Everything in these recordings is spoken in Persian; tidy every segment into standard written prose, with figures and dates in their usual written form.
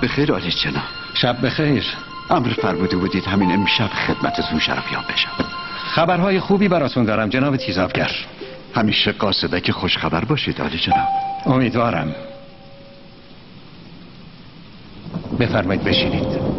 بخیر عالی جناب. شب بخیر. امر فرموده بودید همین امشب خدمتتون شرفیاب بشم. خبرهای خوبی براتون دارم جناب تیزابگر. همیشه قاصده که خوش خبر باشید عالی جناب. امیدوارم. بفرمایید بشینید.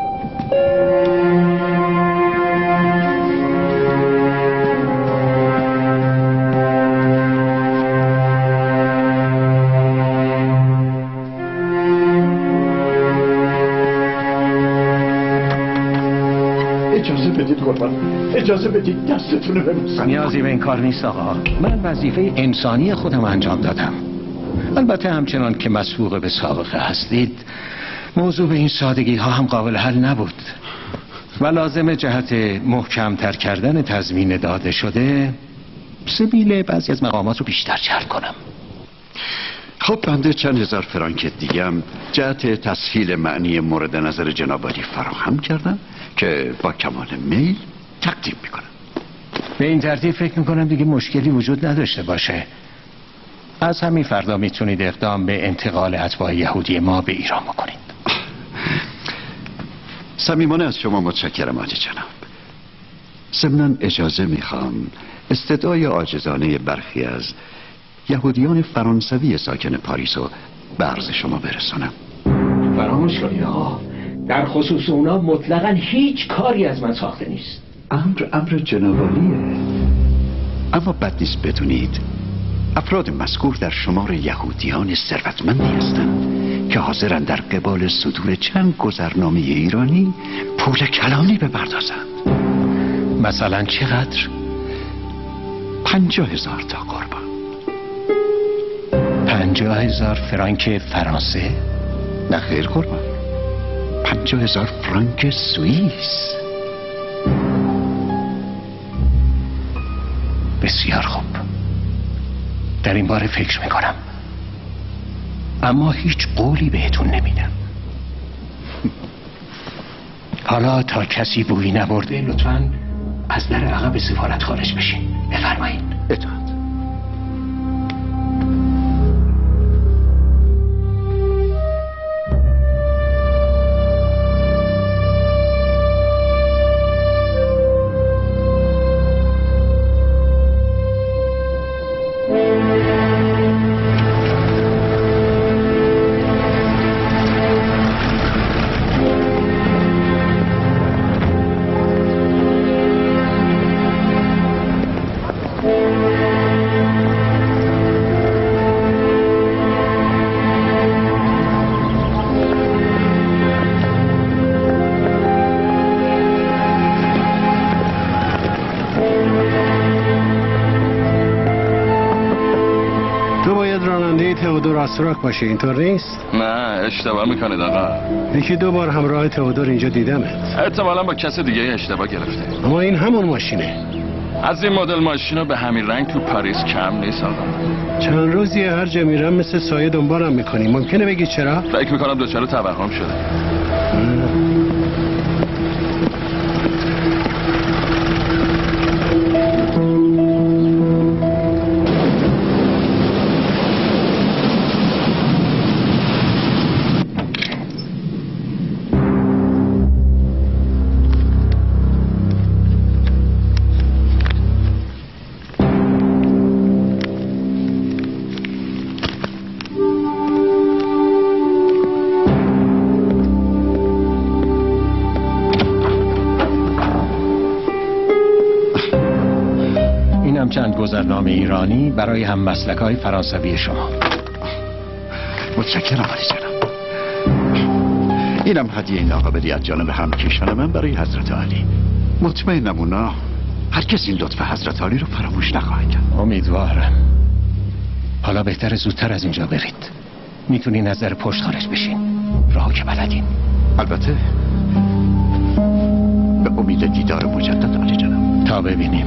اجازه بدید دستتونه ببوسم. نیازی به این کار نیست آقا. من وظیفه انسانی خودم انجام دادم. البته همچنان که مسبوق به سابقه هستید موضوع به این سادگی ها هم قابل حل نبود و لازم جهت محکمتر کردن تضمین داده شده سبیل بعضی از مقامات رو بیشتر جلب کنم. خب بنده چند هزار فرانک دیگه هم جهت تسهیل معنی مورد نظر جناب عالی فراهم کردم که با کمال میل تقدیم میکنم. به این ترتیب فکر میکنم دیگه مشکلی وجود نداشته باشه. از همین فردا میتونید اقدام به انتقال اتباع یهودی ما به ایران بکنید. صمیمانه از شما متشکرم عالی جناب. ضمناً اجازه میخوام استدعای عاجزانه برخی از یهودیان فرانسوی ساکن پاریس رو به عرض شما برسانم. فراموش کنید آقا، در خصوص اونا مطلقاً هیچ کاری از من ساخته نیست. امر جناب عالیه. اما بد نیست بدونید افراد مذکور در شمار یهودیان ثروتمندی هستند که حاضرند در قبال صدور چند گذرنامه ایرانی پول کلانی بپردازند. مثلا چقدر؟ 50,000 تا قربان. 50,000 فرانک فرانسه؟ نه خیر قربان، 50,000 فرانک سوئیس. بسیار خوب، در این باره فکر میکنم، اما هیچ قولی بهتون نمیدم. حالا تا کسی بویی نبرده لطفاً از در عقب سفارت خارج بشین. بفرمایید. اطاعت. سراغ باشه، اینطور نیست؟ نه اشتباه میکنید آقا. یکی دو بار همراه تئودور اینجا دیدمت. احتمالاً با کس دیگه اشتباه گرفته. اما این همون ماشینه. از این مدل ماشینا به همین رنگ تو پاریس کم نیست آقا. چند روزیه هر جا میرم مثل سایه دنبالم میکنی. ممکنه بگی چرا؟ فکر میکنم دچار توهم شده. چند گذرنامه ایرانی برای هم مسلک‌های فرانسوی شما. متشکرم علی جناب. اینم هدیه این آقا بدی از جانب همکیشان من برای حضرت علی. مطمئنم اونا هرگز این لطف حضرت علی رو فراموش نخواهند کرد. امیدوارم. حالا بهتر زودتر از اینجا برید. میتونین از در پشت خارج بشین. راهو که بلدین. البته به امید دیدار مجدد علی جناب. تا ببینیم.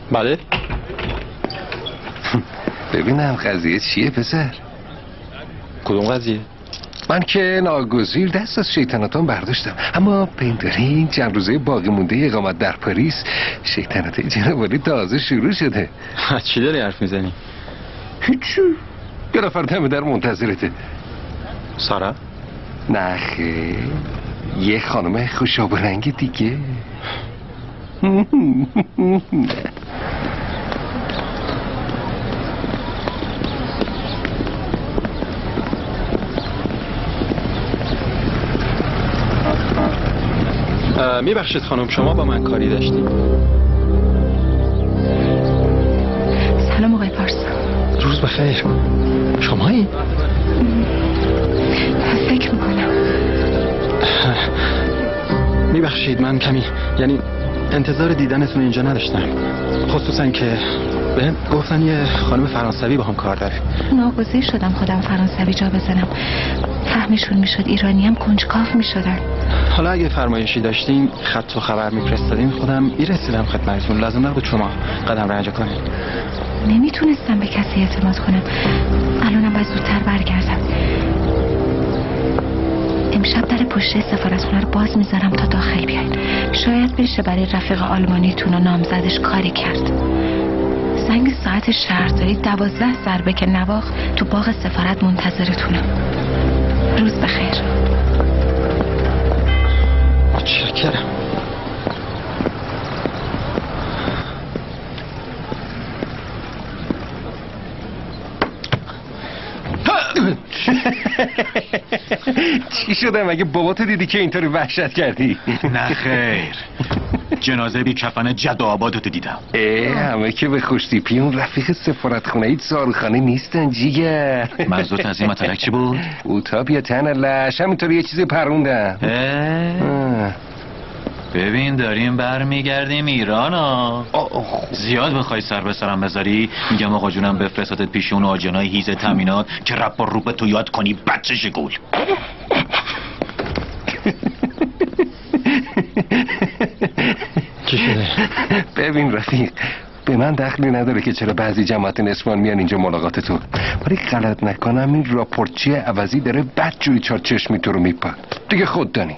بله. ببینم قضیه چیه پسر؟ کدوم قضیه؟ من که ناگزیر دست از شیطنتان برداشتم، اما پنداری این چند روزه باقی مونده اقامت در پاریس شیطنت جنابالی تازه شروع شده. چی داری حرف میزنی؟ هیچی، یه نفر دم در منتظرته. سارا؟ نه خیر، یه خانم خوشاب رنگ دیگه. میبخشید خانم، شما با من کاری داشتید؟ سلام آقای پارسا. روز بخیر. شمایی؟ فکر میکنم. میبخشید من کمی انتظار دیدنتون اینجا نداشتم، خصوصا که بهم گفتن یه خانم فرانسوی با هم کار داره. ناگزیر شدم خودم فرانسوی جا بزنم، فهمشون میشد ایرانی هم کنجکاو میشدن. حالا اگه فرمایشی داشتین خط و خبر میفرستادین خودم میرسیدم خدمتتون، لازم نبود شما قدم رنج کنید. نمیتونستم به کسی اعتماد کنم، الانم باید زودتر برگردم. امشب در پشت سفارتخونه رو باز میذارم تا داخل بیاین، شاید بشه برای رفیق آلمانیتون و نامزدش کاری کرد. زنگ ساعت شهرداری 12 ضربه که نواخت تو باغ سفارت منتظرتونم. روز بخیر. متشکرم. چی شده؟ مگه باباتو دیدی که اینطوری وحشت کردی؟ نه خیر، جنازه بی کفن جد و آبادتو دیدم. همه که به خوشتیپی اون رفیق سفارتخونه‌ای زاروخانه نیستن جیگر. منظورت از این مطلق چی بود؟ اوتاپیا تنلش، همینطوری یه چیزی پروندم. ببین داریم برمیگردیم ایران ها. زیاد بخوای سر به سرم بذاری میگم آقا جونم بفرستادت پیش اون آجنای هیزه تامینات که رب و روبه تو یاد کنی بچه شگول. چی شده؟ ببین رفیق، به من دخلی نداره که چرا بعضی جماعت نسوان میان اینجا ملاقات تو، ولی غلط نکنم این راپورتچی عوضی داره بدجوری چار چشمی تو رو میپن دیگه. خود دانی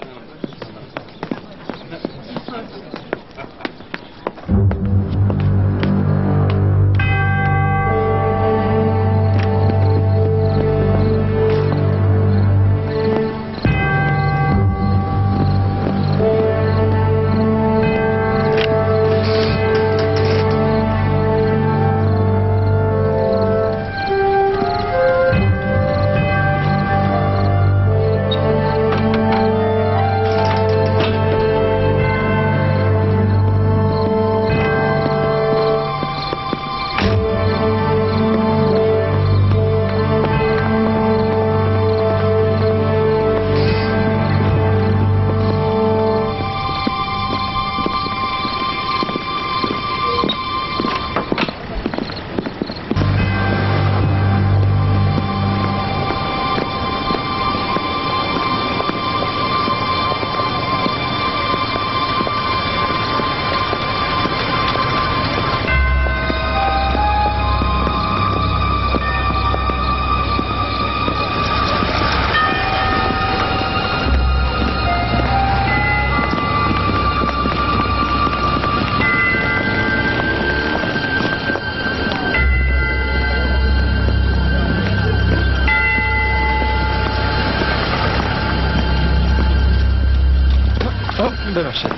ببخشید.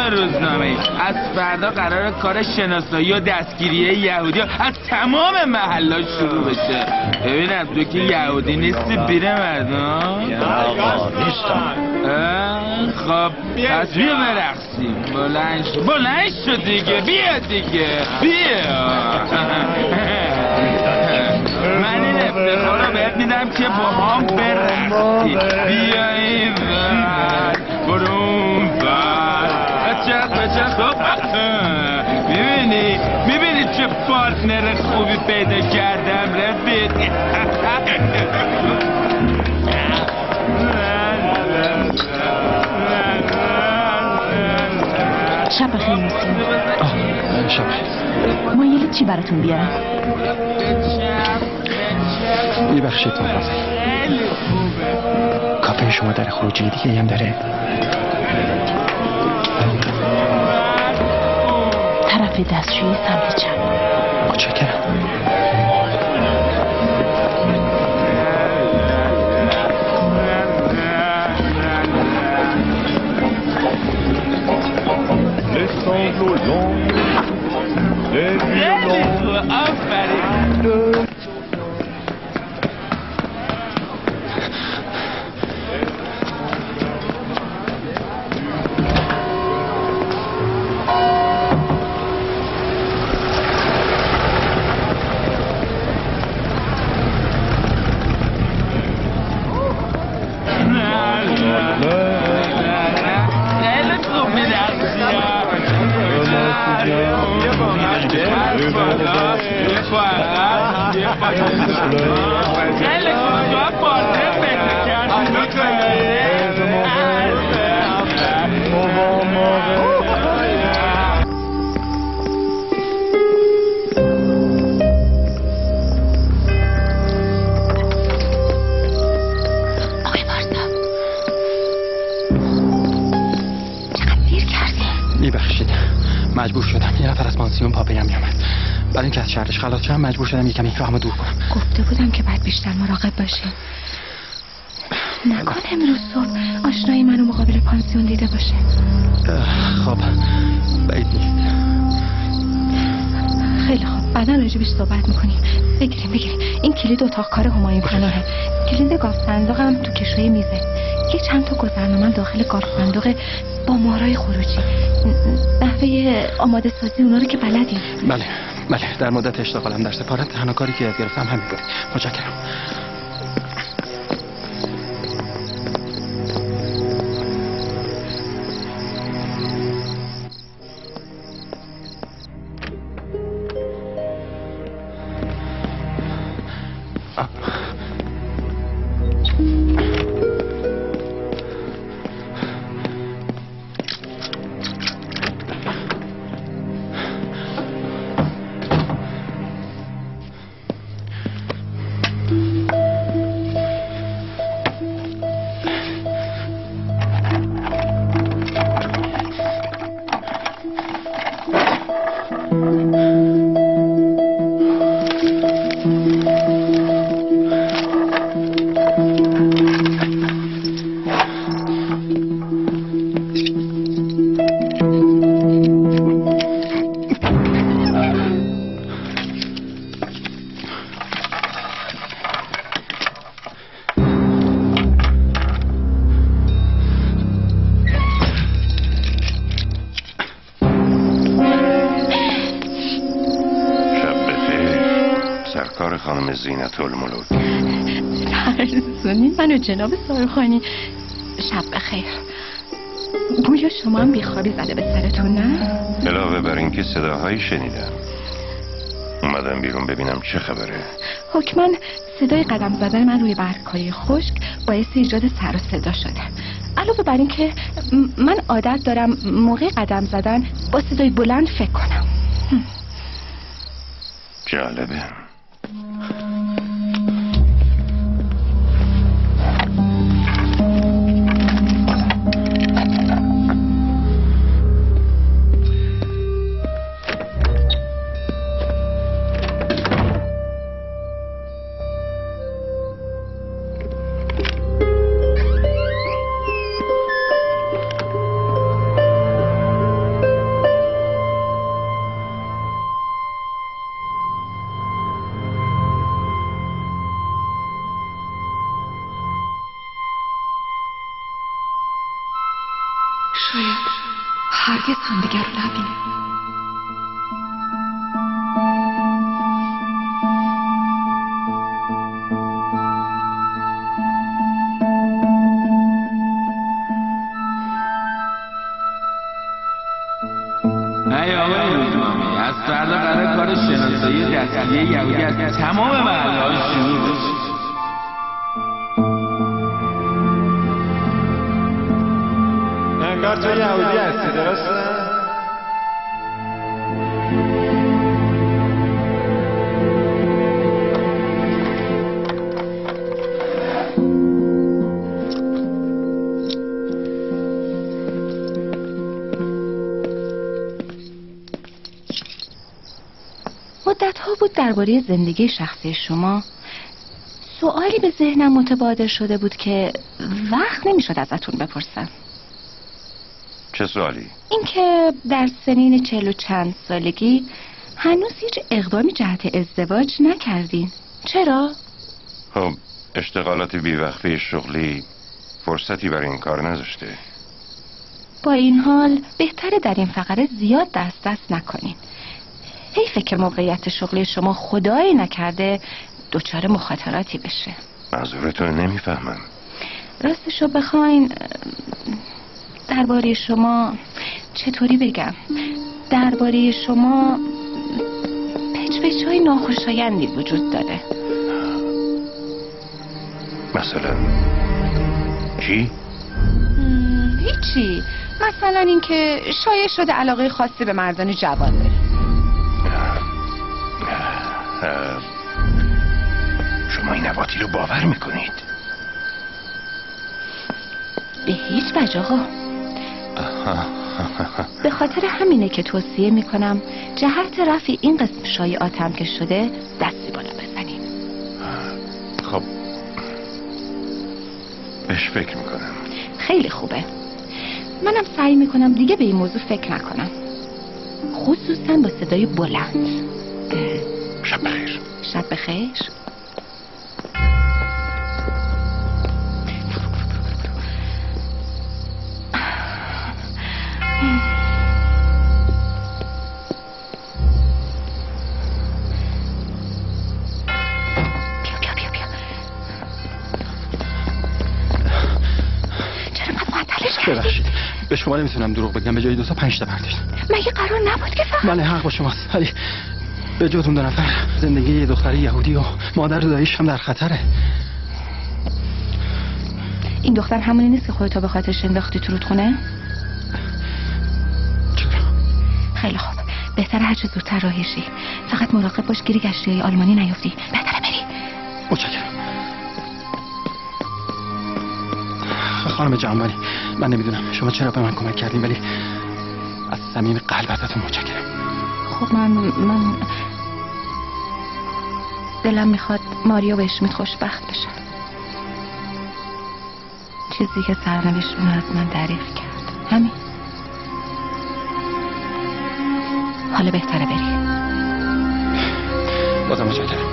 روزنامه‌ای از فردا قرار کار شناسایی و دستگیری یهودی از تمام محلات شروع بشه. ببینم تو که یهودی نیستی بیره مردم؟ آقا نیستم. خب پس بیا برقصیم. بلند شد دیگه. بیا دیگه بیا. من این افتخار رو بهت میدم که با هم برقصی. بیا این ور برو اون ور بچه میبینی چه پارتنر خوبی پیدا کردم رفیق. شب بخیر مسلم. شب بخیر. مایلی چی براتون بیارم؟ میبخشید مادمازل، کافه شما در خروجی دیگه هم داره؟ طرف دستشویی سمت چپ. متشکرم. مجبور شدم یه نفر از پانسیون پاپیم میامد. بعد اینکه از شهرش خلاص شدم مجبور شدم یکم این راهمو دور کنم. گفته بودم که باید بیشتر مراقب باشیم. نکن امروز صبح آشنایی منو مقابل پانسیون دیده باشه. خب بعید نیست. خیلی خوب بعدا راجبش صحبت میکنیم. بگیریم این کلید اتاق کار همایون پناهه. کلید گاف صندوق هم تو کشوی میزه. یه چند تا گذرنامه داخل گاف صندوق با مهرای خروجی. نحوه آماده سازی اونا رو که بلدیم. بله در مدت اشتغالم در سفارت تنها کاری که یاد گرفتم همین بود. متشکرم. زینت الملوک. ترسونی منو جناب سارخانی. شب بخیر. گویا شما هم بیخوابی زده به سرتون نه؟ علاوه بر اینکه صداهایی شنیدم اومدم بیرون ببینم چه خبره. حکما صدای قدم زدن من روی برگ‌های خشک باعث ایجاد سر و صدا شده. علاوه بر اینکه من عادت دارم موقع قدم زدن با صدای بلند فکر کنم. جالبه. شاید هرگز همدیگر رو نبینیم. ای آقای روزنامه، از فردا قرار کار شناسایی دستگیری یهودی از تمام محله‌ها شروع بشه. انگار تو یهودی هستی، درسته؟ مدت‌ها بود درباره زندگی شخصی شما سوالی به ذهنم متبادر شده بود که وقت نمی‌شد ازتون بپرسم. چه سوالی؟ اینکه در سنین 40 و چند سالگی هنوز هیچ اقدامی جهت ازدواج نکردین. چرا؟ خب اشتغالات بیوقفه شغلی فرصتی برای این کار نذاشته. با این حال بهتره در این فقره زیاد دست نکنین. حیفه که موقعیت شغلی شما خدایی نکرده دچار مخاطراتی بشه. منظورتون نمیفهمم. راستشو بخواین درباره شما چطوری بگم، درباره شما پچ‌پچ‌های ناخوشایندی وجود داره. مثلا چی؟ هیچی. مثلا اینکه شایع شده علاقه خاصی به مردان جوان داره. شما این نباتی رو باور میکنید؟ به هیچ وجه آقا. به خاطر همینه که توصیه میکنم جهت رفع این قسم شایعاتم که شده دستی بالا بزنین. خب بهش فکر میکنم. خیلی خوبه. منم سعی میکنم دیگه به این موضوع فکر نکنم، خصوصا با صدای بلند. شب بخیر. شب بخیر. ببخشید به شما نمیتونم دروغ بگم، به جای 2 تا 5 تا برداشت. مگه قرار نبود که فقط؟ بله حق با شماست، ولی به جز اون 2 نفر زندگی یه دختر یهودی و مادر و داییش هم در خطره. این دختر همونی نیست که خودتو به خاطرش انداختی تو رودخونه؟ چرا؟ خیلی خوب، بهتره هر چه زودتر راهشی. فقط مراقب باش گیری گشتی‌های آلمانی نیفتی. بهتره بری. متشکرم. خانم جمالی، من نمیدونم شما چرا به من کمک کردین، ولی از صمیم قلب ازتون متشکرم. خب من دلم میخواد ماریا و اشمیت خوشبخت بشن. چیزی که سرنوشتشون از من دریافت کرد همین. حالا بهتره بری. بازم متشکرم.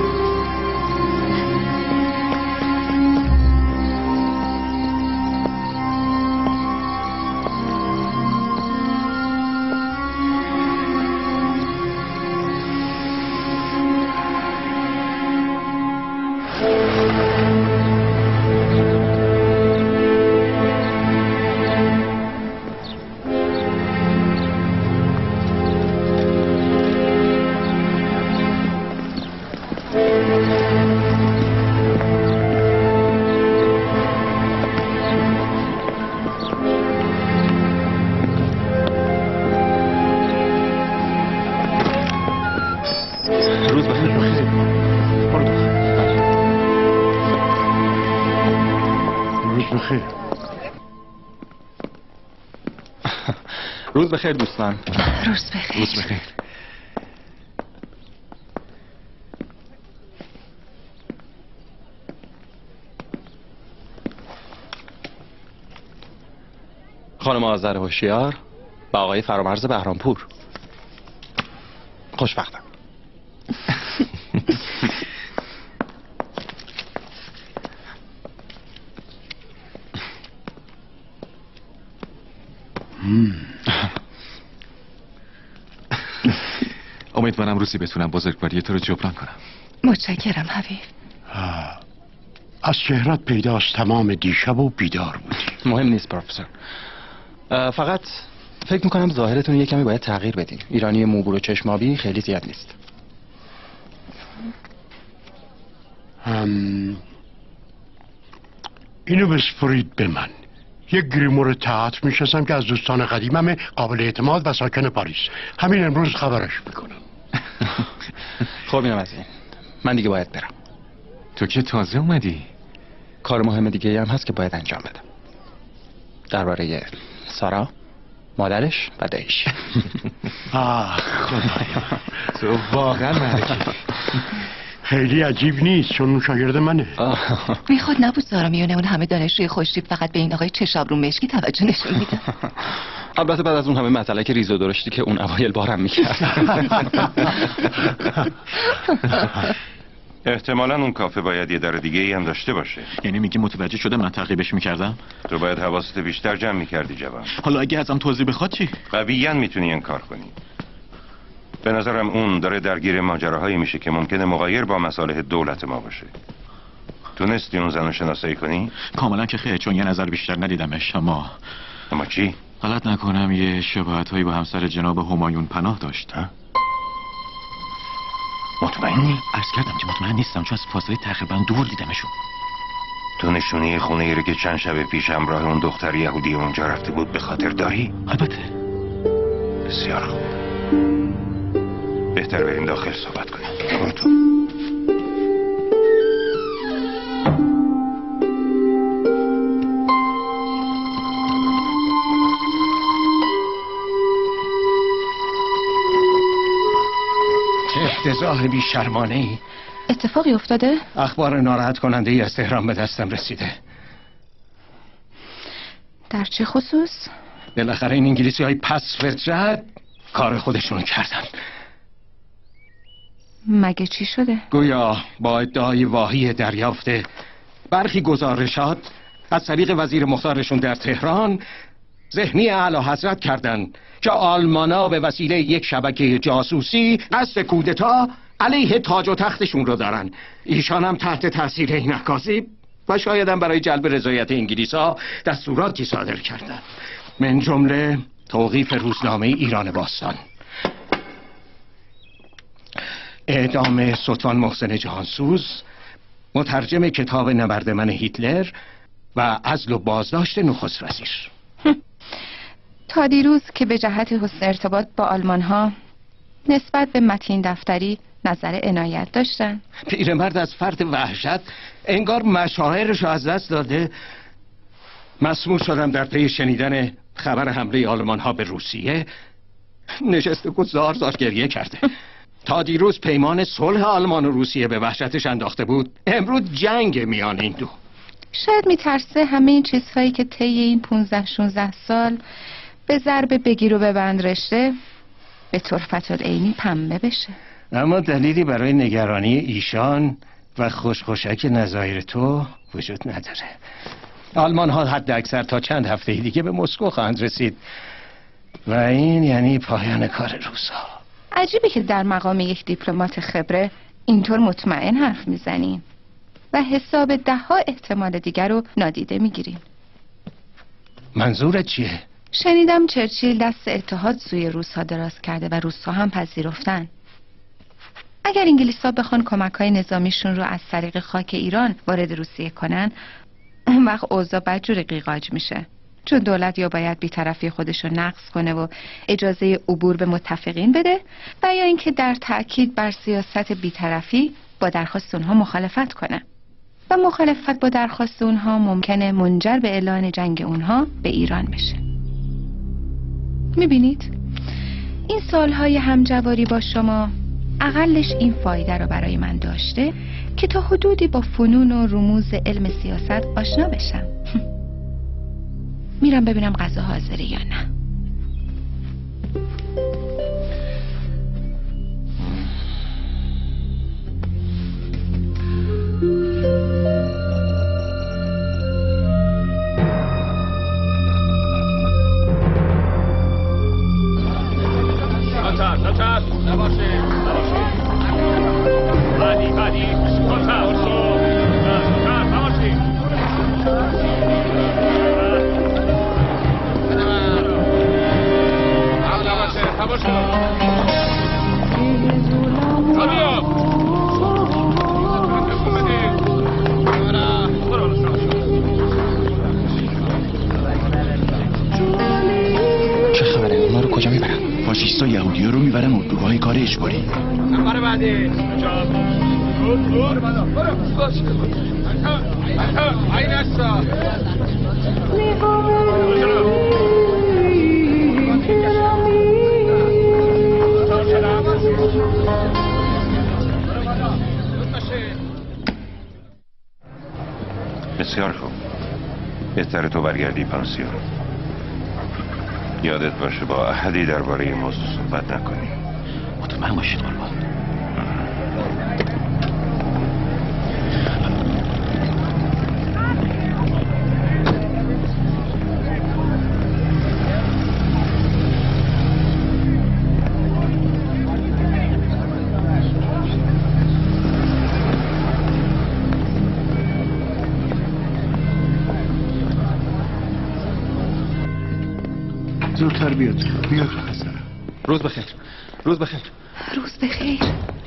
روز بخیر دوستان. روز بخیر. روز بخیر. خانم آذر هوشیار و آقای فرامرز بهرامپور. خوشبختم. امیدوارم روزی بتونم بزرگواری تو رو جبران کنم. متشکرم حبیب. از چهرت پیداست تمام دیشب و بیدار بودی. مهم نیست پروفسور، فقط فکر میکنم ظاهرتون یه کمی باید تغییر بدین. ایرانی موبور و چشمابی خیلی زیاد نیست. اینو بسپرید به من. یک گریمور تئاتر میشناسم که از دوستان قدیمم، قابل اعتماد و ساکن پاریس. همین امروز خبرش میکنم. خب اینم از این. من دیگه باید برم. تو که تازه اومدی؟ کار مهم دیگه هم هست که باید انجام بدم. درباره سارا، مادرش و دایش. خدایا تو واقعا مرکی. خیلی عجیب نیست چون اون شاگرد منه. بیخود نبود سارا میونه اون همه دانشجوی خوشتیپ فقط به این آقای چشابرو مشکی توجه نشون میده. البته بعد از اون همه مسئله که ریز و درشتی که اون اوایل بارم میکرد. احتمالاً اون کافه باید یه در دیگه ای هم داشته باشه. یعنی میگی متوجه شده من تعقیبش میکردم؟ تو باید حواست بیشتر جمع میکردی جوان. حالا اگه ازم توضیح بخواد چی؟ قویاً میتونی این کار کنی. به نظرم اون داره درگیر ماجراهایی میشه که ممکنه مغایر با مصالح دولت ما باشه. تونستی اون زنو شناسایی کنی؟ کاملا که خیلی، چون یه نظر بیشتر ندیدمش. اما چی؟ غلط نکنم یه شباهت‌هایی با همسر جناب همایون پناه داشت. مطمئنی؟ عرض کردم که مطمئن نیستم، چون از فاصله تقریبا دور دیدمشون. تو نشونی خونه ای رو که چند شب پیش همراه اون دختر یهودی اونجا رفته بود به خاطر داری؟ البته. بسیار خوب. بهتر بریم داخل صحبت کنیم. برو تو. چه افتضاح بی شرمانه ای. اتفاقی افتاده؟ اخبار ناراحت کننده ای از تهران به دستم رسیده. در چه خصوص؟ بالاخره این انگلیسی های پس فطرت کار خودشونو کردن. مگه چی شده؟ گویا با ادعای واهی دریافته برخی گزارشات از طریق وزیر مختارشون در تهران ذهنی اعلی حضرت کردن که آلمانا به وسیله یک شبکه جاسوسی قصد کودتا علیه تاج و تختشون رو دارن. ایشان هم تحت تاثیر این اکاذیب و شاید هم برای جلب رضایت انگلیس‌ها دستوراتی صادر کردن، من جمله توقیف روزنامه ایران باستان، اعدام سلطان محسن جهانسوز مترجم کتاب نبرد من هیتلر و عزل و بازداشت نخست وزیر. تا دیروز که به جهت حسن ارتباط با آلمان ها نسبت به متین دفتری نظر عنایت داشتن. پیرمرد از فرط وحشت انگار مشاعرش از دست داده. مسموم شدم در پی شنیدن خبر حمله آلمان ها به روسیه. نشسته بود زار گریه کرده. تا دیروز پیمان صلح آلمان و روسیه به وحشتش انداخته بود، امروز جنگ میان این دو. شاید میترسه همه این چیزهایی که طی این 15-16 سال به ضرب بگیر و ببند رشته به طرفت العینی پنبه بشه. اما دلیلی برای نگرانی ایشان و خوشخوشک نظایر تو وجود نداره. آلمان ها حد اکثر تا چند هفته دیگه به مسکو خواهند رسید و این یعنی پایان کار روسا. عجیبه که در مقام یک دیپلمات خبره اینطور مطمئن حرف میزنیم و حساب 10 احتمال دیگر رو نادیده میگیریم. منظورت چیه؟ شنیدم چرچیل دست اتحاد سوی روس‌ها دراز کرده و روس‌ها هم پذیرفتن. اگر انگلیس‌ها بخوان کمک‌های نظامیشون رو از طریق خاک ایران وارد روسیه کنن، اون وقت اوضاع بدجوری قیقاج میشه، چون دولت یا باید بی‌طرفی خودش رو نقض کنه و اجازه عبور به متفقین بده و یا اینکه در تأکید بر سیاست بی‌طرفی با درخواست اونها مخالفت کنه و مخالفت با درخواست اونها ممکنه منجر به اعلان جنگ اونها به ایران بشه. میبینید این سالهای همجواری با شما اقلش این فایده رو برای من داشته که تا حدودی با فنون و رموز علم سیاست آشنا بشم. میرم ببینم غذا حاضره یا نه. پارسا یهودی رو میبرن اردوگاه کار اجباری. نفر بعدی بسیار خوب. بهتره تو برگردی پانسیون. یادت باشه با احدی درباره این موضوع صحبت نکنی. مطمئن باشید قربان. زودتر بیاد خسته. روز بخیر. روز بخیر. روز بخیر.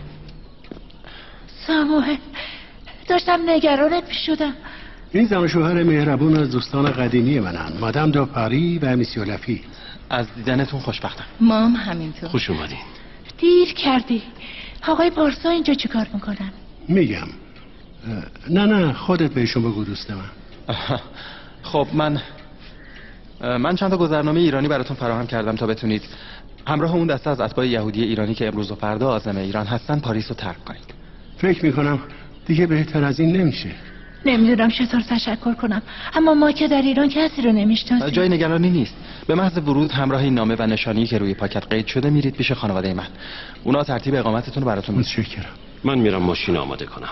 ساموئل، داشتم نگرانت میشدم. این زن و شوهر مهربون از دوستان قدیمی منن، مادام دو پاری و میسیو لفی. از دیدنتون خوشبختم. ما هم همینطور. خوش اومدین. دیر کردی. آقای پارسا اینجا چیکار میکنن؟ میگم. نه خودت بهشون بگو دوست من. خب من چند تا گذرنامه ایرانی براتون فراهم کردم تا بتونید همراه اون دسته از اتباع یهودی ایرانی که امروز و فردا عازم ایران هستن پاریس رو ترک کنید. فکر میکنم دیگه بهتر از این نمیشه. نمیدونم چطور تشکر کنم، اما ما که در ایران کسی رو نمیشناسیم. جای نگرانی نیست. به محض ورود همراه این نامه و نشانی که روی پاکت قید شده میرید پیش خانواده من. اونا ترتیب اقامتتون رو براتون متشکرم. من میرم ماشین آماده کنم.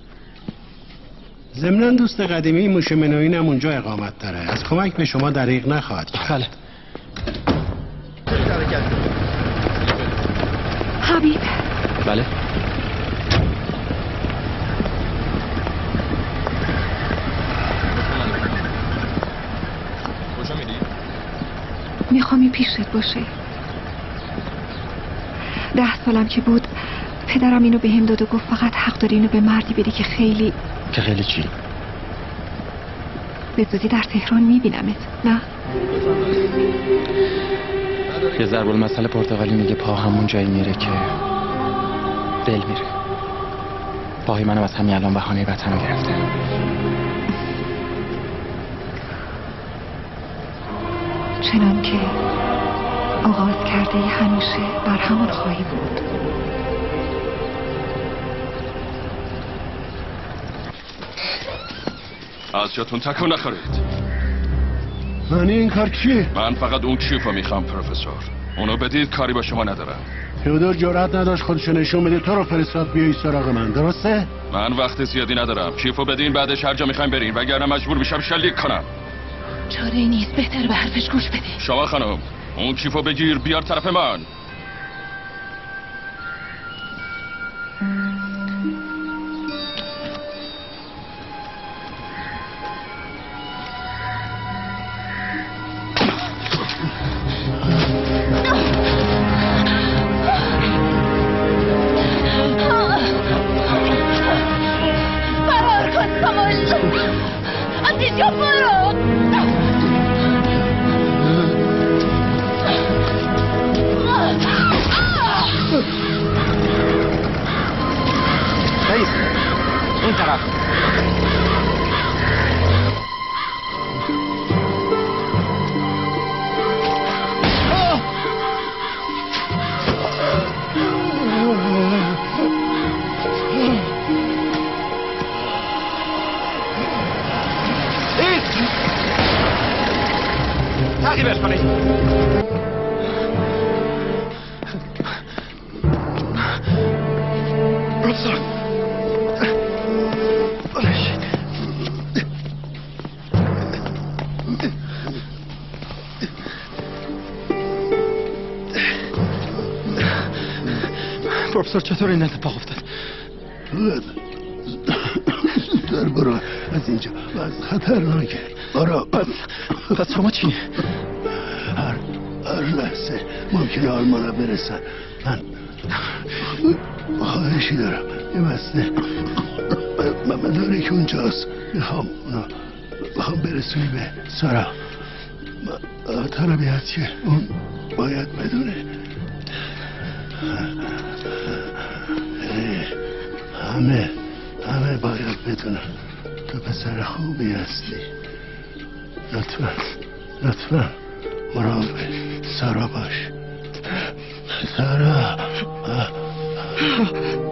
ضمناً دوست قدیمی موشه منوین هم اونجا اقامت داره. از کمک به شما دریغ نخواهد کرد. بله. حبیب. بله. کجا میری؟ میخوام پیشت باشه. 10 سالم که بود پدرم اینو بهم داد و گفت فقط حق داری اینو به مردی بدی که خیلی چی؟ به زودی در تهران میبینمت. نه؟ یه ضرب المثل پرتغالی میگه پا همون جایی میره که دل میره. پاهای منم از همین الان بهانه وطن گرفته. چنان که آغاز کرده همیشه بر همون خواهی بود. از جاتون تکون نخورید. معنی این کار چیه؟ من فقط اون کیفو میخوام پروفسور. اونو بدید، کاری با شما ندارم. تئودور جرأت نداشت خودشو نشون بده تو رو فرستاد بیایی سراغ من، درسته؟ من وقت زیادی ندارم. کیفو بدین، بعدش هر جا میخوایم برین، وگرنه مجبور میشم شلیک کنم. چاره نیست، بهتر به حرفش گوش بده. شما خانم اون کیفو بگیر بیار طرف من. فرار کن ساموئل، از اینجا برو. رئیس این طرف. تعقیبش کنید. پروفسور چطور این اتفاق افتاد؟ زودتر برو از اینجا، از خطرناکه. برو. پس شما چی؟ هر لحظه ممکنه آلمانا برسن. من خواهشی دارم، یه بسته مدارک اونجاست، میخوام برسونی به سارا. طلبی هست که اون باید بدونه. همه باید بدونن تو پسر خوبی هستی. لطفا مراقب سارا باش. سارا